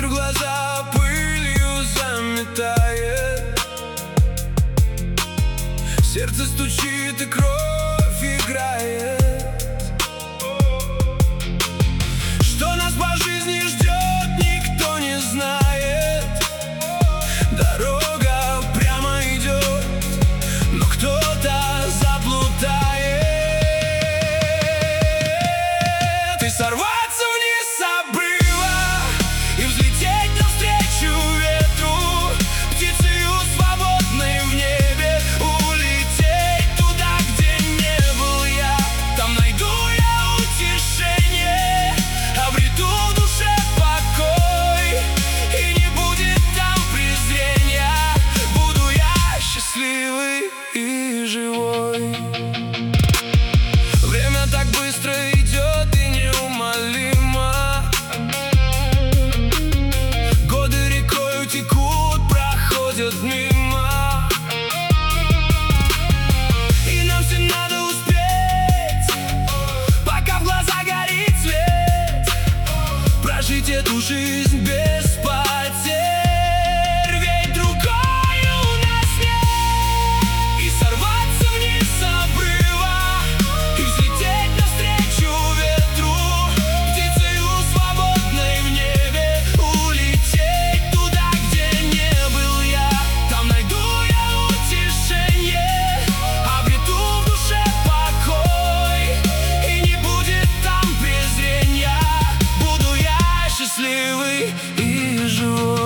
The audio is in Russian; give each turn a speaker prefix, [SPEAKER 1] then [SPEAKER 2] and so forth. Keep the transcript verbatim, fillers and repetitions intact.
[SPEAKER 1] Ветер в глаза пылью заметает, сердце стучит и кровь играет. Что нас по жизни ждет, никто не знает. Дорога прямо идет, но кто-то заплутает. И сорваться вниз с обрыва и взлететь навстречу ветру, птицею свободной в небе улететь туда, где не был я. Там найду я утешение, обрету в душе покой, и не будет там презрения. Буду я счастливый и живой. Время так быстро идет и неумолимо, годы рекою текут, проходят мимо, и нам всем надо успеть, пока в глаза горит свет, прожить эту жизнь без потерь. Ведь другой у нас нет. И сорваться вниз с обрыва и взлететь навстречу ветру, птицею свободной в небе улететь туда, где не был я. Там найду я утешение, обрету в душе покой, и не будет там презрения. Буду я счастливый и живой.